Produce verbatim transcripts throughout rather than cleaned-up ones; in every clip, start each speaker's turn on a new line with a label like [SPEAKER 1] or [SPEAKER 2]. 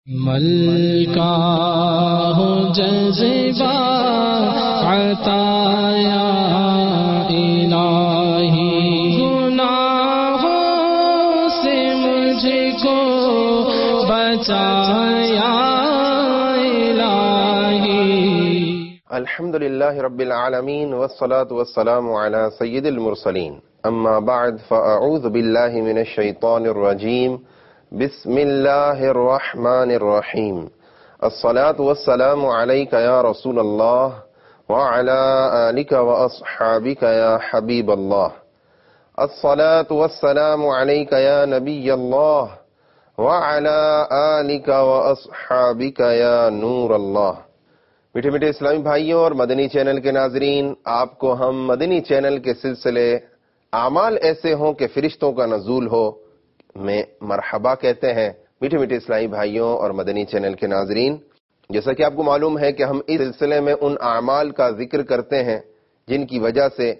[SPEAKER 1] ملکا ہو جذبہ عطایا الہی، گناہوں سے مجھ کو بچایا الہی۔
[SPEAKER 2] الحمد للہ رب العالمین والصلاة والسلام علی سید المرسلین، اما بعد فاعوذ باللہ من الشیطان الرجیم، بسم اللہ الرحمن الرحیم۔ الصلاة والسلام علیک یا رسول اللہ وعلی آلک واصحابک یا حبیب اللہ۔ الصلاة والسلام علیک یا نبی اللہ وعلی آلک واصحابک یا نور اللہ۔ میٹھے میٹھے اسلامی بھائیوں اور مدنی چینل کے ناظرین، آپ کو ہم مدنی چینل کے سلسلے اعمال ایسے ہوں کہ فرشتوں کا نزول ہو میں مرحبا کہتے ہیں۔ میٹھے میٹھے اسلامی بھائیوں اور مدنی چینل کے ناظرین، جیسا کہ آپ کو معلوم ہے کہ ہم اس سلسلے میں ان اعمال کا ذکر کرتے ہیں جن کی وجہ سے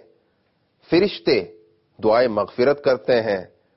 [SPEAKER 2] فرشتے دعائے مغفرت کرتے ہیں،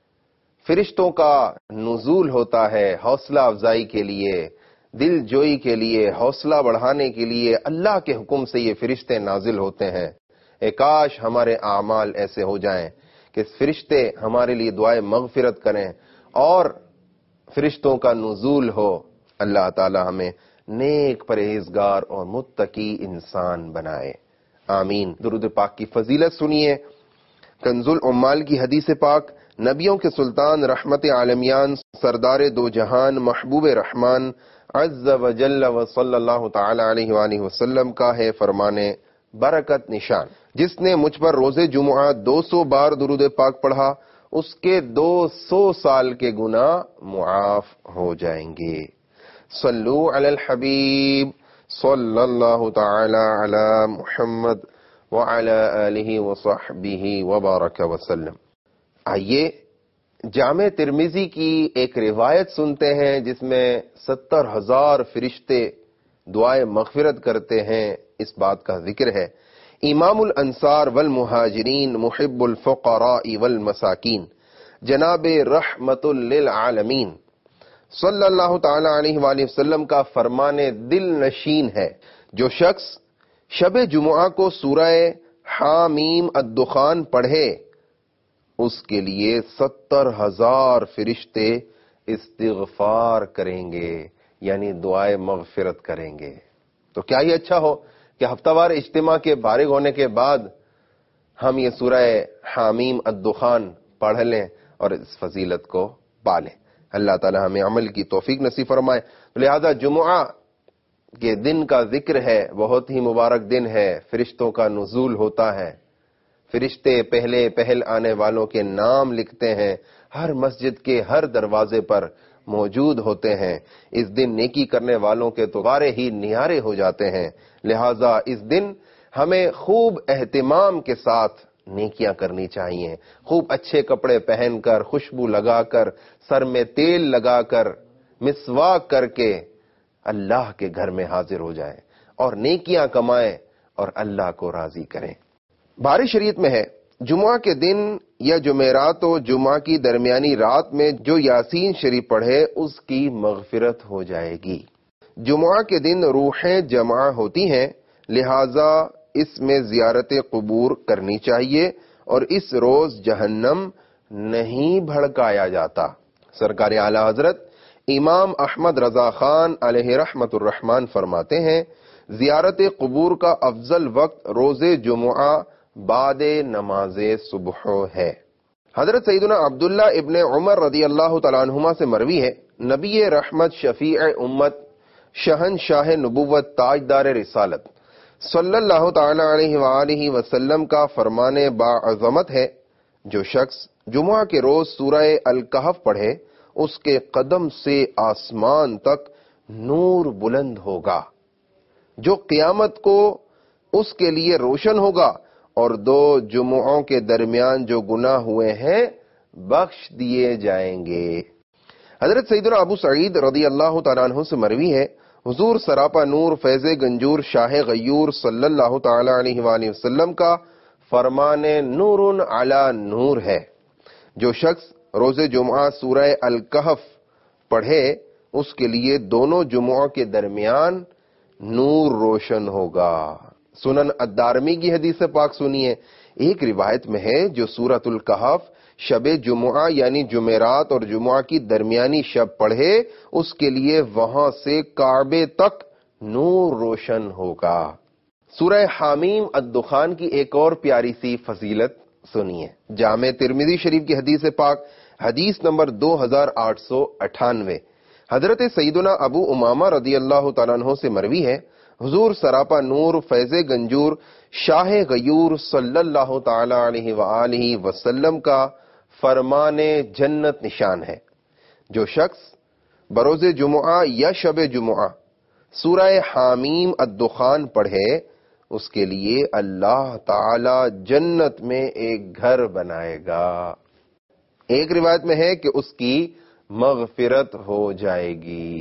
[SPEAKER 2] فرشتوں کا نزول ہوتا ہے حوصلہ افزائی کے لیے، دل جوئی کے لیے، حوصلہ بڑھانے کے لیے اللہ کے حکم سے یہ فرشتے نازل ہوتے ہیں۔ اے کاش ہمارے اعمال ایسے ہو جائیں کہ فرشتے ہمارے لیے دعائے مغفرت کریں اور فرشتوں کا نزول ہو۔ اللہ تعالی ہمیں نیک پرہیزگار اور متقی انسان بنائے، آمین۔ درود پاک کی فضیلت سنیے۔ کنز العمال کی حدیث پاک نبیوں کے سلطان رحمت عالمیان سردار دو جہان محبوب رحمان عز و جل و صلی اللہ تعالی علیہ وآلہ وسلم کا ہے فرمانے برکت نشان، جس نے مجھ پر روز جمعہ دو سو بار درود پاک پڑھا اس کے دو سو سال کے گناہ معاف ہو جائیں گے۔ صلو علی الحبیب صلی اللہ تعالی علی محمد وعلی آلہ وصحبہ وبارک وسلم۔ آئیے جامع ترمذی کی ایک روایت سنتے ہیں جس میں ستر ہزار فرشتے دعائے مغفرت کرتے ہیں، اس بات کا ذکر ہے۔ امام الانصار والمہاجرین محب الفقراء والمساکین جناب رحمت للعالمین صلی اللہ تعالی علیہ وآلہ وسلم کا فرمان دل نشین ہے، جو شخص شب جمعہ کو سورہ حامیم الدخان پڑھے اس کے لیے ستر ہزار فرشتے استغفار کریں گے، یعنی دعائے مغفرت کریں گے۔ تو کیا یہ اچھا ہو کہ ہفتہ وار اجتماع کے فارغ ہونے کے بعد ہم یہ سورہ حامیم الدخان پڑھ لیں اور اس فضیلت کو پالیں۔ اللہ تعالی ہمیں عمل کی توفیق نصیب فرمائے۔ لہذا جمعہ کے دن کا ذکر ہے، بہت ہی مبارک دن ہے، فرشتوں کا نزول ہوتا ہے، فرشتے پہلے پہل آنے والوں کے نام لکھتے ہیں، ہر مسجد کے ہر دروازے پر موجود ہوتے ہیں۔ اس دن نیکی کرنے والوں کے تو بارے ہی نیارے ہو جاتے ہیں۔ لہذا اس دن ہمیں خوب اہتمام کے ساتھ نیکیاں کرنی چاہیے، خوب اچھے کپڑے پہن کر، خوشبو لگا کر، سر میں تیل لگا کر، مسواک کر کے اللہ کے گھر میں حاضر ہو جائیں اور نیکیاں کمائیں اور اللہ کو راضی کریں۔ باری شریعت میں ہے جمعہ کے دن یا جمعرات و جمعہ کی درمیانی رات میں جو یاسین شریف پڑھے اس کی مغفرت ہو جائے گی۔ جمعہ کے دن روحیں جمع ہوتی ہیں، لہذا اس میں زیارت قبور کرنی چاہیے اور اس روز جہنم نہیں بھڑکایا جاتا۔ سرکار اعلی حضرت امام احمد رضا خان علیہ رحمت الرحمن فرماتے ہیں، زیارت قبور کا افضل وقت روز جمعہ بعد نماز صبح ہے۔ حضرت سیدنا عبداللہ ابن عمر رضی اللہ تعالیٰ عنہما سے مروی ہے، نبی رحمت شفیع امت شہنشاہ نبوت تاجدار رسالت صلی اللہ تعالی علیہ وآلہ وسلم کا فرمان باعظمت ہے، جو شخص جمعہ کے روز سورہ الکہف پڑھے اس کے قدم سے آسمان تک نور بلند ہوگا جو قیامت کو اس کے لیے روشن ہوگا، اور دو جمعوں کے درمیان جو گناہ ہوئے ہیں بخش دیے جائیں گے۔ حضرت سیدنا ابو سعید رضی اللہ تعالیٰ عنہ سے مروی ہے، حضور سراپا نور فیض گنجور شاہ غیور صلی اللہ تعالی علیہ وآلہ وسلم کا فرمان نور علی نور ہے، جو شخص روز جمعہ سورہ الکہف پڑھے اس کے لیے دونوں جمعوں کے درمیان نور روشن ہوگا۔ سنن الدارمی کی حدیث پاک سنیے، ایک روایت میں ہے جو سورۃ الکہف شب جمعہ یعنی جمعرات اور جمعہ کی درمیانی شب پڑھے اس کے لیے وہاں سے کعبے تک نور روشن ہوگا۔ سورہ حامیم الدخان کی ایک اور پیاری سی فضیلت سنیے، جامع ترمذی شریف کی حدیث پاک حدیث نمبر دو ہزار آٹھ سو اٹھانوے، حضرت سیدنا ابو امامہ رضی اللہ تعالیٰ عنہ سے مروی ہے، حضور سراپا نور فیض گنجور شاہ غیور صلی اللہ تعالی علیہ وآلہ وسلم کا فرمان جنت نشان ہے، جو شخص بروز جمعہ یا شب جمعہ سورہ حامیم الدخان پڑھے اس کے لیے اللہ تعالی جنت میں ایک گھر بنائے گا۔ ایک روایت میں ہے کہ اس کی مغفرت ہو جائے گی۔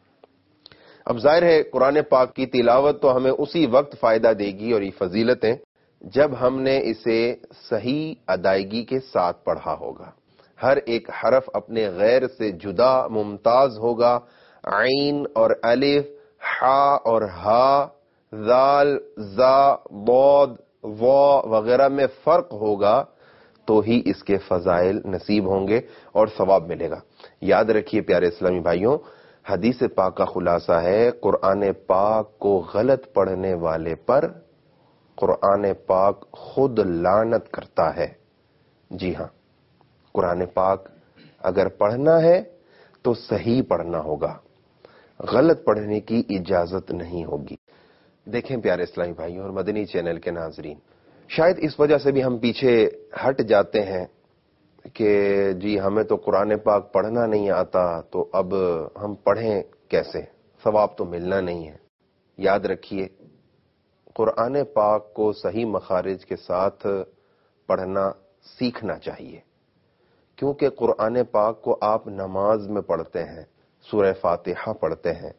[SPEAKER 2] اب ظاہر ہے قرآن پاک کی تلاوت تو ہمیں اسی وقت فائدہ دے گی اور یہ فضیلتیں جب ہم نے اسے صحیح ادائیگی کے ساتھ پڑھا ہوگا۔ ہر ایک حرف اپنے غیر سے جدا ممتاز ہوگا، عین اور الف، حا اور ہا، ذال، زا، ضاد، وا وغیرہ میں فرق ہوگا تو ہی اس کے فضائل نصیب ہوں گے اور ثواب ملے گا۔ یاد رکھیے پیارے اسلامی بھائیوں، حدیث پاک کا خلاصہ ہے قرآن پاک کو غلط پڑھنے والے پر قرآن پاک خود لعنت کرتا ہے۔ جی ہاں، قرآن پاک اگر پڑھنا ہے تو صحیح پڑھنا ہوگا، غلط پڑھنے کی اجازت نہیں ہوگی۔ دیکھیں پیارے اسلامی بھائیوں اور مدنی چینل کے ناظرین، شاید اس وجہ سے بھی ہم پیچھے ہٹ جاتے ہیں کہ جی ہمیں تو قرآن پاک پڑھنا نہیں آتا تو اب ہم پڑھیں کیسے، ثواب تو ملنا نہیں ہے۔ یاد رکھیے قرآن پاک کو صحیح مخارج کے ساتھ پڑھنا سیکھنا چاہیے، کیونکہ قرآن پاک کو آپ نماز میں پڑھتے ہیں، سورہ فاتحہ پڑھتے ہیں،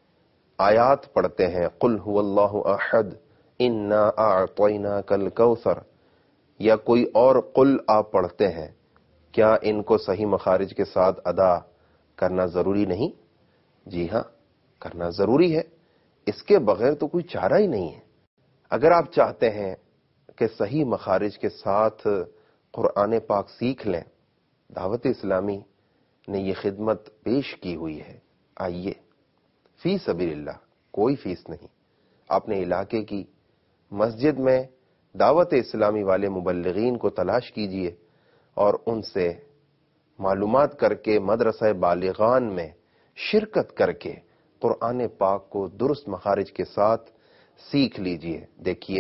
[SPEAKER 2] آیات پڑھتے ہیں، قل هو اللہ احد انا اعطیناک الکوثر، یا کوئی اور قل آپ پڑھتے ہیں، کیا ان کو صحیح مخارج کے ساتھ ادا کرنا ضروری نہیں؟ جی ہاں، کرنا ضروری ہے، اس کے بغیر تو کوئی چارہ ہی نہیں ہے۔ اگر آپ چاہتے ہیں کہ صحیح مخارج کے ساتھ قرآن پاک سیکھ لیں، دعوت اسلامی نے یہ خدمت پیش کی ہوئی ہے۔ آئیے، فی سبیل اللہ، کوئی فیس نہیں، اپنے علاقے کی مسجد میں دعوت اسلامی والے مبلغین کو تلاش کیجئے اور ان سے معلومات کر کے مدرسہ بالغان میں شرکت کر کے قرآن پاک کو درست مخارج کے ساتھ سیکھ لیجئے۔ دیکھیے،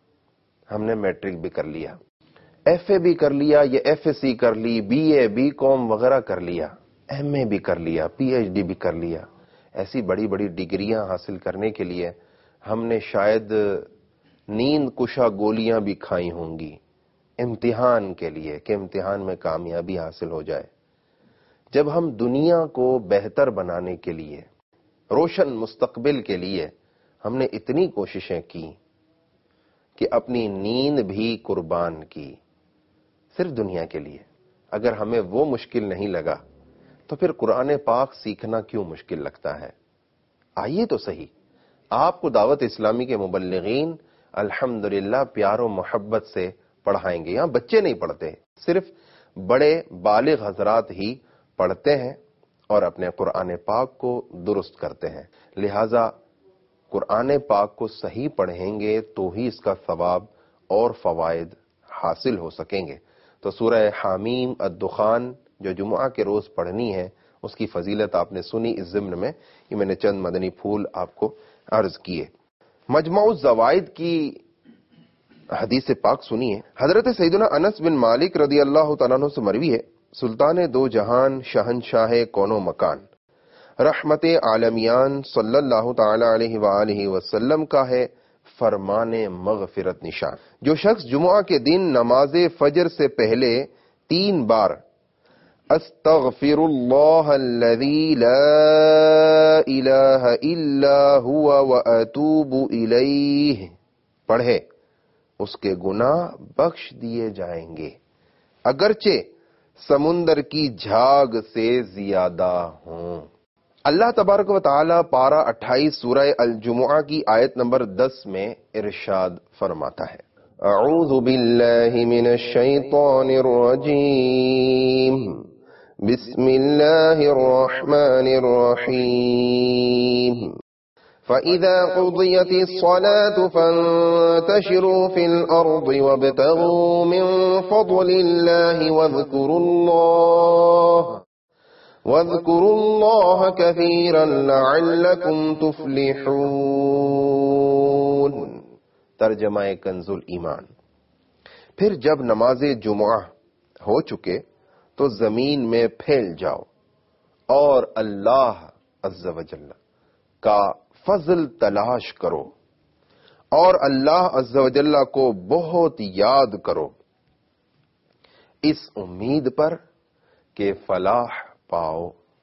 [SPEAKER 2] ہم نے میٹرک بھی کر لیا، ایف اے بھی کر لیا، یا ایف اے سی کر لی، بی اے بی کام وغیرہ کر لیا، ایم اے بھی کر لیا، پی ایچ ڈی بھی کر لیا، ایسی بڑی بڑی ڈگریاں حاصل کرنے کے لیے ہم نے شاید نیند کشا گولیاں بھی کھائی ہوں گی امتحان کے لیے کہ امتحان میں کامیابی حاصل ہو جائے۔ جب ہم دنیا کو بہتر بنانے کے لیے، روشن مستقبل کے لیے ہم نے اتنی کوششیں کی کہ اپنی نیند بھی قربان کی صرف دنیا کے لیے، اگر ہمیں وہ مشکل نہیں لگا تو پھر قرآن پاک سیکھنا کیوں مشکل لگتا ہے؟ آئیے تو صحیح، آپ کو دعوت اسلامی کے مبلغین الحمدللہ پیار و محبت سے پڑھائیں گے۔ یہاں بچے نہیں پڑھتے، صرف بڑے بالغ حضرات ہی پڑھتے ہیں اور اپنے قرآن پاک کو درست کرتے ہیں۔ لہذا قرآن پاک کو صحیح پڑھیں گے تو ہی اس کا ثواب اور فوائد حاصل ہو سکیں گے۔ تو سورہ حامیم الدخان جو جمعہ کے روز پڑھنی ہے، اس کی فضیلت آپ نے سنی۔ اس ضمن میں یہ میں نے چند مدنی پھول آپ کو عرض کیے۔ مجمع الزوائد کی حدیث پاک سنیے، حضرت سیدنا انس بن مالک رضی اللہ تعالیٰ عنہ سے مروی ہے، سلطان دو جہان شہنشاہ کون و مکان رحمت عالمیان صلی اللہ تعالی علیہ وآلہ وسلم کا ہے فرمان مغفرت نشان۔ جو شخص جمعہ کے دن نماز فجر سے پہلے تین بار استغفر اللہ الذی لا الہ الا ہوا واتوب الیہ پڑھے، اس کے گناہ بخش دیے جائیں گے، اگرچہ سمندر کی جھاگ سے زیادہ ہوں۔ اللہ تبارک و تعالی پارہ اٹھائیس سورہ الجمعہ کی آیت نمبر دس میں ارشاد فرماتا ہے، اعوذ باللہ من الشیطان الرجیم، بسم اللہ الرحمن الرحیم، فَإِذَا قُضِيَتِ الصَّلَاةُ فَانتَشِرُوا فِي الْأَرْضِ وَابْتَغُوا مِن فَضْلِ اللَّهِ وَاذْكُرُوا اللَّهَ وَاذْكُرُوا اللَّهَ كَثِيرًا لَعَلَّكُمْ تُفْلِحُونَ۔ ترجمہ کنز الایمان۔ پھر جب نماز جمعہ ہو چکے تو زمین میں پھیل جاؤ اور اللہ عز و جل کا فضل تلاش کرو اور اللہ عز و جل کو بہت یاد کرو، اس امید پر کہ فلاح پاؤ۔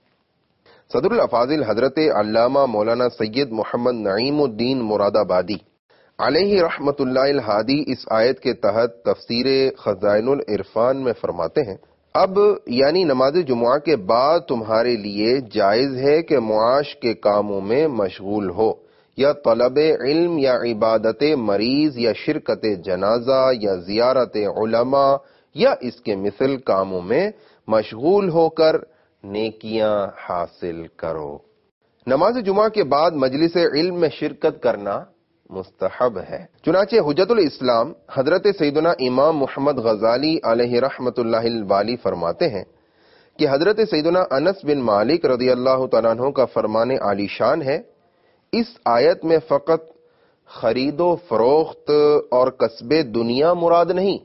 [SPEAKER 2] صدر الافاضل حضرت علامہ مولانا سید محمد نعیم الدین مراد آبادی علیہ رحمت اللہ الہادی اس آیت کے تحت تفسیر خزائن العرفان میں فرماتے ہیں، اب یعنی نماز جمعہ کے بعد تمہارے لیے جائز ہے کہ معاش کے کاموں میں مشغول ہو، یا طلب علم یا عبادت مریض یا شرکت جنازہ یا زیارت علماء یا اس کے مثل کاموں میں مشغول ہو کر نیکیاں حاصل کرو۔ نماز جمعہ کے بعد مجلس علم میں شرکت کرنا مستحب ہے۔ چنانچہ حجت الاسلام حضرت سیدنا امام محمد غزالی علیہ رحمت اللہ الوالی فرماتے ہیں کہ حضرت سیدنا انس بن مالک رضی اللہ تعالیٰ عنہ کا فرمان عالی شان ہے، اس آیت میں فقط خرید و فروخت اور کسب دنیا مراد نہیں،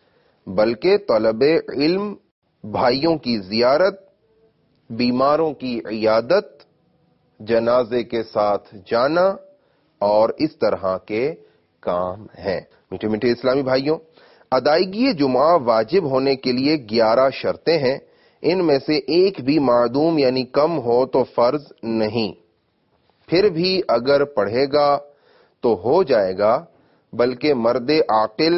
[SPEAKER 2] بلکہ طلب علم، بھائیوں کی زیارت، بیماروں کی عیادت، جنازے کے ساتھ جانا اور اس طرح کے کام ہیں۔ میٹھے میٹھے اسلامی بھائیوں، ادائیگی جمعہ واجب ہونے کے لیے گیارہ شرطیں ہیں، ان میں سے ایک بھی معدوم یعنی کم ہو تو فرض نہیں، پھر بھی اگر پڑھے گا تو ہو جائے گا، بلکہ مرد عاقل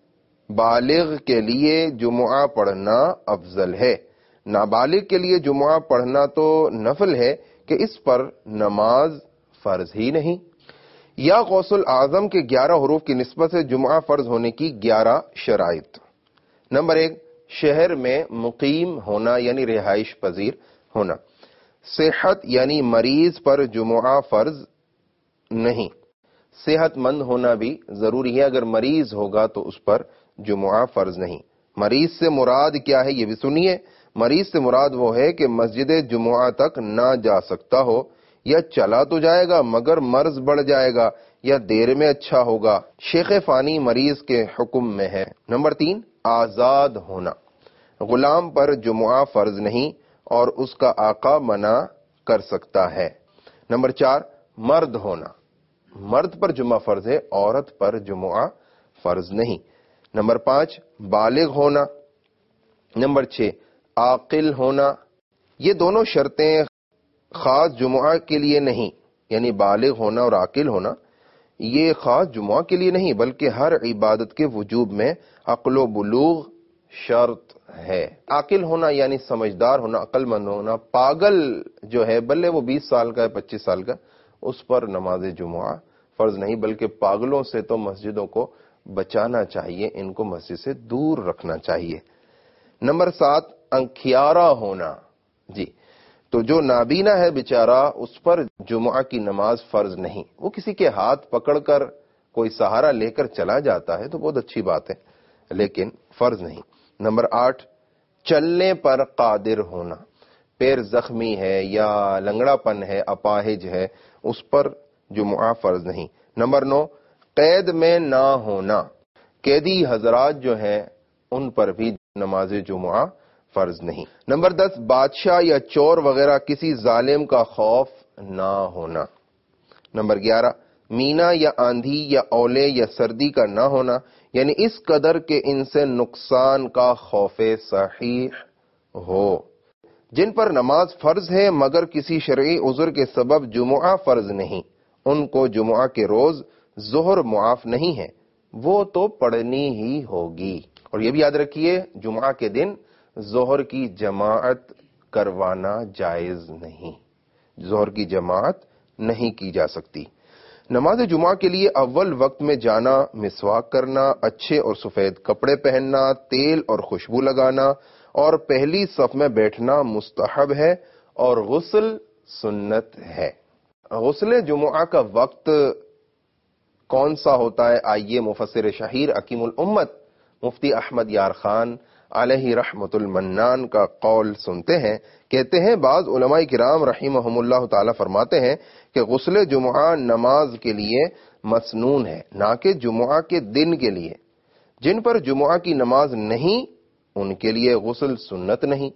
[SPEAKER 2] بالغ کے لیے جمعہ پڑھنا افضل ہے۔ نابالغ کے لیے جمعہ پڑھنا تو نفل ہے کہ اس پر نماز فرض ہی نہیں۔ یا غوث الاعظم کے گیارہ حروف کی نسبت سے جمعہ فرض ہونے کی گیارہ شرائط۔ نمبر ایک، شہر میں مقیم ہونا یعنی رہائش پذیر ہونا۔ صحت یعنی مریض پر جمعہ فرض نہیں، صحت مند ہونا بھی ضروری ہے، اگر مریض ہوگا تو اس پر جمعہ فرض نہیں۔ مریض سے مراد کیا ہے یہ بھی سنیے، مریض سے مراد وہ ہے کہ مسجد جمعہ تک نہ جا سکتا ہو، یا چلا تو جائے گا مگر مرض بڑھ جائے گا یا دیر میں اچھا ہوگا، شیخ فانی مریض کے حکم میں ہے۔ نمبر تین، آزاد ہونا، غلام پر جمعہ فرض نہیں اور اس کا آقا منع کر سکتا ہے۔ نمبر چار، مرد ہونا، مرد پر جمعہ فرض ہے، عورت پر جمعہ فرض نہیں۔ نمبر پانچ، بالغ ہونا۔ نمبر چھ، عاقل ہونا۔ یہ دونوں شرطیں خاص جمعہ کے لیے نہیں، یعنی بالغ ہونا اور عاقل ہونا یہ خاص جمعہ کے لیے نہیں، بلکہ ہر عبادت کے وجوب میں عقل و بلوغ شرط ہے۔ عاقل ہونا یعنی سمجھدار ہونا، عقل مند ہونا۔ پاگل جو ہے بلے وہ بیس سال کا ہے، پچیس سال کا، اس پر نماز جمعہ فرض نہیں، بلکہ پاگلوں سے تو مسجدوں کو بچانا چاہیے، ان کو مسجد سے دور رکھنا چاہیے۔ نمبر سات، انکھیارا ہونا۔ جی، تو جو نابینا ہے بیچارہ اس پر جمعہ کی نماز فرض نہیں، وہ کسی کے ہاتھ پکڑ کر کوئی سہارا لے کر چلا جاتا ہے تو بہت اچھی بات ہے، لیکن فرض نہیں۔ نمبر آٹھ، چلنے پر قادر ہونا، پیر زخمی ہے یا لنگڑا پن ہے، اپاہج ہے، اس پر جمعہ فرض نہیں۔ نمبر نو، قید میں نہ ہونا، قیدی حضرات جو ہیں ان پر بھی نماز جمعہ فرض نہیں۔ نمبر دس، بادشاہ یا چور وغیرہ کسی ظالم کا خوف نہ ہونا۔ نمبر گیارہ، مینا یا آندھی یا اولے یا سردی کا نہ ہونا، یعنی اس قدر کہ ان سے نقصان کا خوف صحیح ہو۔ جن پر نماز فرض ہے مگر کسی شرعی عذر کے سبب جمعہ فرض نہیں، ان کو جمعہ کے روز ظہر معاف نہیں ہے، وہ تو پڑھنی ہی ہوگی۔ اور یہ بھی یاد رکھیے جمعہ کے دن ظہر کی جماعت کروانا جائز نہیں، ظہر کی جماعت نہیں کی جا سکتی۔ نماز جمعہ کے لیے اول وقت میں جانا، مسواک کرنا، اچھے اور سفید کپڑے پہننا، تیل اور خوشبو لگانا اور پہلی صف میں بیٹھنا مستحب ہے اور غسل سنت ہے۔ غسل جمعہ کا وقت کون سا ہوتا ہے؟ آئیے مفسر شہیر حکیم الامت مفتی احمد یار خان علیہ رحمت المنان کا قول سنتے ہیں۔ کہتے ہیں بعض علماء کرام رحمہم اللہ تعالی فرماتے ہیں کہ غسل جمعہ نماز کے لیے مسنون ہے، نہ کہ جمعہ کے دن کے لیے۔ جن پر جمعہ کی نماز نہیں ان کے لیے غسل سنت نہیں۔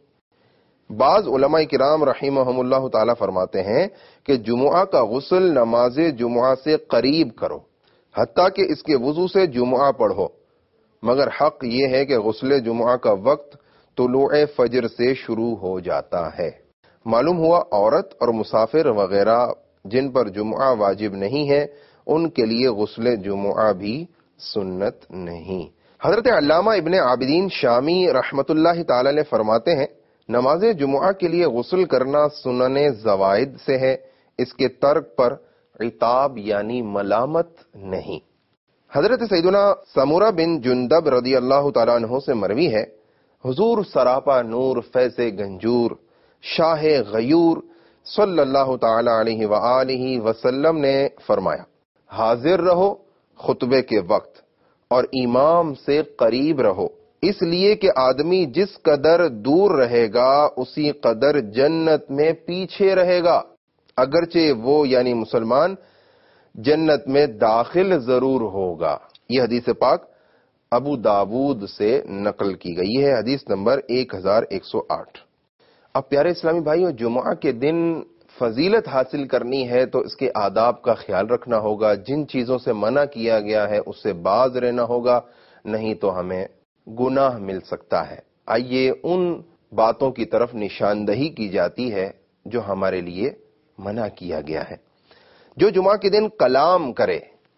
[SPEAKER 2] بعض علماء کرام رحمہم اللہ تعالی فرماتے ہیں کہ جمعہ کا غسل نماز جمعہ سے قریب کرو، حتیٰ کہ اس کے وضو سے جمعہ پڑھو، مگر حق یہ ہے کہ غسل جمعہ کا وقت طلوع فجر سے شروع ہو جاتا ہے۔ معلوم ہوا عورت اور مسافر وغیرہ جن پر جمعہ واجب نہیں ہے ان کے لیے غسل جمعہ بھی سنت نہیں۔ حضرت علامہ ابن عابدین شامی رحمت اللہ تعالی نے فرماتے ہیں نماز جمعہ کے لیے غسل کرنا سنن زوائد سے ہے، اس کے ترک پر عتاب یعنی ملامت نہیں۔ حضرت سیدنا سمورہ بن جندب رضی اللہ تعالیٰ عنہ سے مروی ہے حضور سراپا نور فیض گنجور شاہ غیور صلی اللہ تعالی علیہ وآلہ وسلم نے فرمایا حاضر رہو خطبے کے وقت اور امام سے قریب رہو، اس لیے کہ آدمی جس قدر دور رہے گا اسی قدر جنت میں پیچھے رہے گا، اگرچہ وہ یعنی مسلمان جنت میں داخل ضرور ہوگا۔ یہ حدیث پاک ابو داود سے نقل کی گئی ہے، حدیث نمبر ایک ہزار ایک سو آٹھ۔ اب پیارے اسلامی بھائیوں، جمعہ کے دن فضیلت حاصل کرنی ہے تو اس کے آداب کا خیال رکھنا ہوگا، جن چیزوں سے منع کیا گیا ہے اس سے باز رہنا ہوگا، نہیں تو ہمیں گناہ مل سکتا ہے۔ آئیے ان باتوں کی طرف نشاندہی کی جاتی ہے جو ہمارے لیے منع کیا گیا ہے۔ جو جمعہ کے دن کلام کرے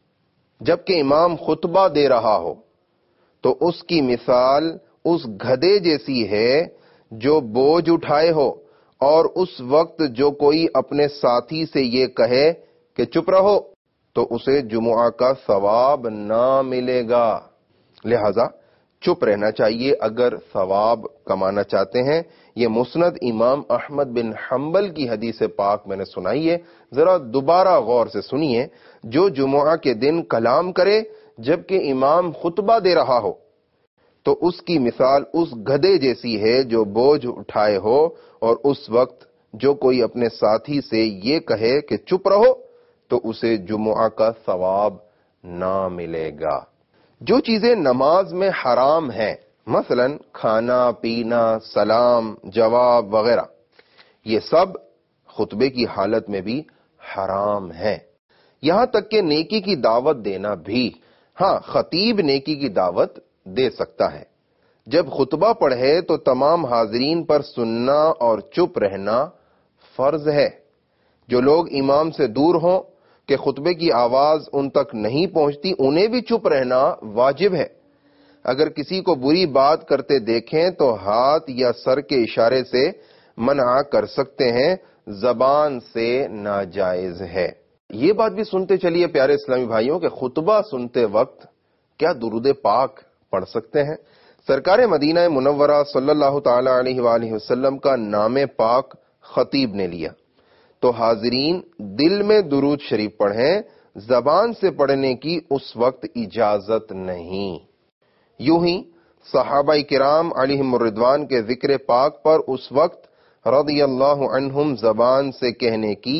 [SPEAKER 2] جبکہ امام خطبہ دے رہا ہو تو اس کی مثال اس گدھے جیسی ہے جو بوجھ اٹھائے ہو، اور اس وقت جو کوئی اپنے ساتھی سے یہ کہے کہ چپ رہو تو اسے جمعہ کا ثواب نہ ملے گا۔ لہذا چپ رہنا چاہیے اگر ثواب کمانا چاہتے ہیں۔ یہ مسند امام احمد بن حنبل کی حدیث پاک میں نے سنائی ہے، ذرا دوبارہ غور سے سنیے۔ جو جمعہ کے دن کلام کرے جبکہ امام خطبہ دے رہا ہو تو اس کی مثال اس گدھے جیسی ہے جو بوجھ اٹھائے ہو، اور اس وقت جو کوئی اپنے ساتھی سے یہ کہے کہ چپ رہو تو اسے جمعہ کا ثواب نہ ملے گا۔ جو چیزیں نماز میں حرام ہیں، مثلا کھانا پینا، سلام جواب وغیرہ، یہ سب خطبے کی حالت میں بھی حرام ہیں، یہاں تک کہ نیکی کی دعوت دینا بھی۔ ہاں، خطیب نیکی کی دعوت دے سکتا ہے۔ جب خطبہ پڑھے تو تمام حاضرین پر سننا اور چپ رہنا فرض ہے۔ جو لوگ امام سے دور ہوں کہ خطبے کی آواز ان تک نہیں پہنچتی انہیں بھی چپ رہنا واجب ہے۔ اگر کسی کو بری بات کرتے دیکھیں تو ہاتھ یا سر کے اشارے سے منع کر سکتے ہیں، زبان سے ناجائز ہے۔ یہ بات بھی سنتے چلیے پیارے اسلامی بھائیوں کہ خطبہ سنتے وقت کیا درود پاک پڑھ سکتے ہیں؟ سرکار مدینہ منورہ صلی اللہ تعالی علیہ وآلہ وسلم کا نام پاک خطیب نے لیا تو حاضرین دل میں درود شریف پڑھیں، زبان سے پڑھنے کی اس وقت اجازت نہیں۔ یوں ہی صحابہ کرام علیہم الرضوان کے ذکر پاک پر اس وقت رضی اللہ عنہم زبان سے کہنے کی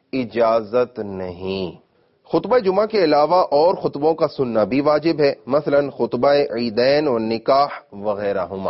[SPEAKER 2] اجازت نہیں۔ خطبہ جمعہ کے علاوہ اور خطبوں کا سننا بھی واجب ہے، مثلا خطبہ عیدین و نکاح وغیرہ ہما۔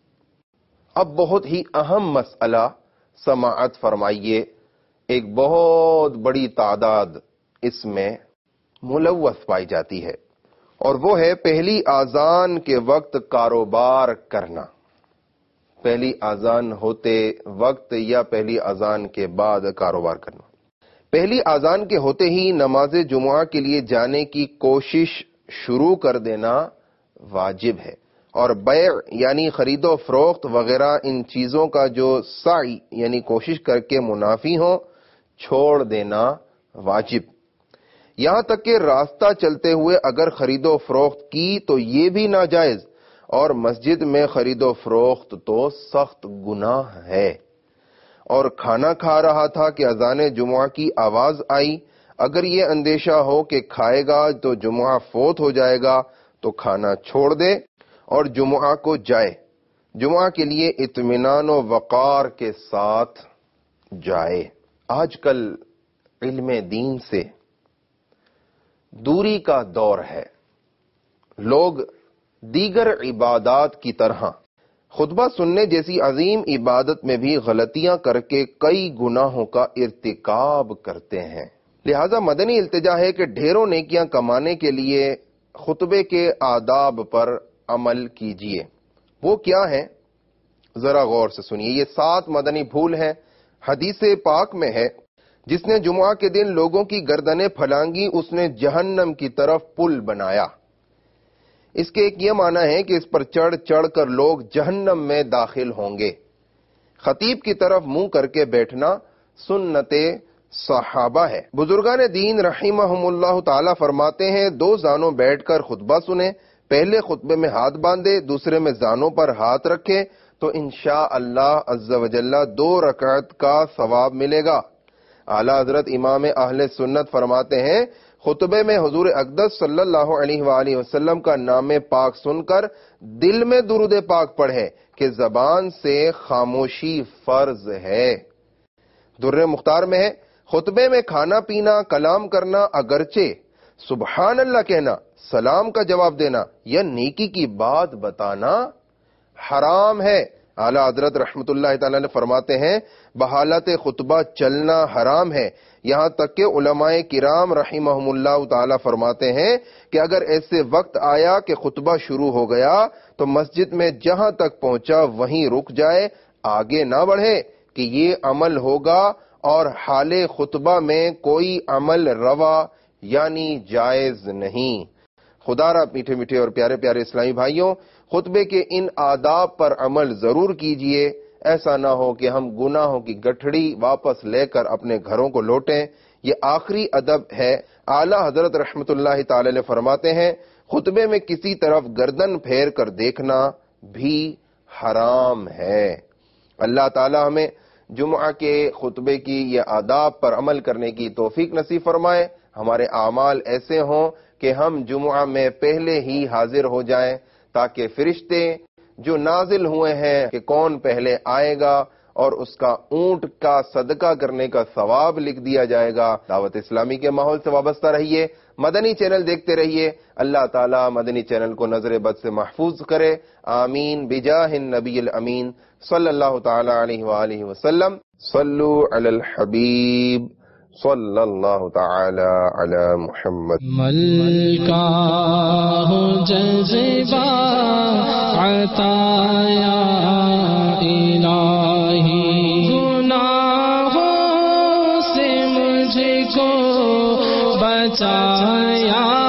[SPEAKER 2] اب بہت ہی اہم مسئلہ سماعت فرمائیے، ایک بہت بڑی تعداد اس میں ملوث پائی جاتی ہے، اور وہ ہے پہلی اذان کے وقت کاروبار کرنا۔ پہلی اذان ہوتے وقت یا پہلی اذان کے بعد کاروبار کرنا۔ پہلی اذان کے ہوتے ہی نماز جمعہ کے لیے جانے کی کوشش شروع کر دینا واجب ہے، اور بیع یعنی خرید و فروخت وغیرہ ان چیزوں کا جو سعی یعنی کوشش کر کے منافی ہو، چھوڑ دینا واجب. یہاں تک کہ راستہ چلتے ہوئے اگر خرید و فروخت کی تو یہ بھی ناجائز, اور مسجد میں خرید و فروخت تو سخت گناہ ہے. اور کھانا کھا رہا تھا کہ اذان جمعہ کی آواز آئی, اگر یہ اندیشہ ہو کہ کھائے گا تو جمعہ فوت ہو جائے گا تو کھانا چھوڑ دے اور جمعہ کو جائے. جمعہ کے لیے اطمینان و وقار کے ساتھ جائے. آج کل علم دین سے دوری کا دور ہے. لوگ دیگر عبادات کی طرح خطبہ سننے جیسی عظیم عبادت میں بھی غلطیاں کر کے کئی گناہوں کا ارتکاب کرتے ہیں. لہذا مدنی التجا ہے کہ ڈھیروں نیکیاں کمانے کے لیے خطبے کے آداب پر عمل کیجیے. وہ کیا ہیں؟ ذرا غور سے سنیے. یہ سات مدنی پھول ہیں. حدیث پاک میں ہے, جس نے جمعہ کے دن لوگوں کی گردنیں پھلانگی اس نے جہنم کی طرف پل بنایا. اس کے ایک یہ معنی ہے کہ اس پر چڑھ چڑھ کر لوگ جہنم میں داخل ہوں گے. خطیب کی طرف منہ کر کے بیٹھنا سنت صحابہ ہے. بزرگان دین رحمہم اللہ تعالی فرماتے ہیں, دو زانوں بیٹھ کر خطبہ سنیں, پہلے خطبے میں ہاتھ باندھے, دوسرے میں زانوں پر ہاتھ رکھے تو انشاءاللہ عز و جل دو رکعت کا ثواب ملے گا. اعلیٰ حضرت امام اہل سنت فرماتے ہیں, خطبے میں حضور اقدس صلی اللہ علیہ وآلہ وسلم کا نام پاک سن کر دل میں درود پاک پڑھے کہ زبان سے خاموشی فرض ہے. در مختار میں ہے, خطبے میں کھانا پینا, کلام کرنا, اگرچہ سبحان اللہ کہنا, سلام کا جواب دینا یا نیکی کی بات بتانا حرام ہے. اعلیٰ حضرت رحمت اللہ تعالی نے فرماتے ہیں, بحالت خطبہ چلنا حرام ہے. یہاں تک کہ علماء کرام رحمہم اللہ تعالی فرماتے ہیں کہ اگر ایسے وقت آیا کہ خطبہ شروع ہو گیا تو مسجد میں جہاں تک پہنچا وہیں رک جائے, آگے نہ بڑھے, کہ یہ عمل ہوگا اور حال خطبہ میں کوئی عمل روا یعنی جائز نہیں. خدا را میٹھے میٹھے اور پیارے پیارے اسلامی بھائیوں, خطبے کے ان آداب پر عمل ضرور کیجئے. ایسا نہ ہو کہ ہم گناہوں کی گٹھڑی واپس لے کر اپنے گھروں کو لوٹیں. یہ آخری ادب ہے. اعلیٰ حضرت رحمت اللہ تعالی نے فرماتے ہیں, خطبے میں کسی طرف گردن پھیر کر دیکھنا بھی حرام ہے. اللہ تعالی ہمیں جمعہ کے خطبے کی یہ آداب پر عمل کرنے کی توفیق نصیب فرمائے. ہمارے اعمال ایسے ہوں کہ ہم جمعہ میں پہلے ہی حاضر ہو جائیں, تاکہ فرشتے جو نازل ہوئے ہیں کہ کون پہلے آئے گا اور اس کا اونٹ کا صدقہ کرنے کا ثواب لکھ دیا جائے گا. دعوت اسلامی کے ماحول سے وابستہ رہیے, مدنی چینل دیکھتے رہیے. اللہ تعالی مدنی چینل کو نظر بد سے محفوظ کرے. آمین بجاہ النبی الامین صلی اللہ تعالی علیہ وآلہ وسلم. صلو علی الحبیب صلی اللہ تعالی علی محمد.
[SPEAKER 1] ملکہ ہو جذبہ عطایا الہی, گناہوں سے مجھ کو بچایا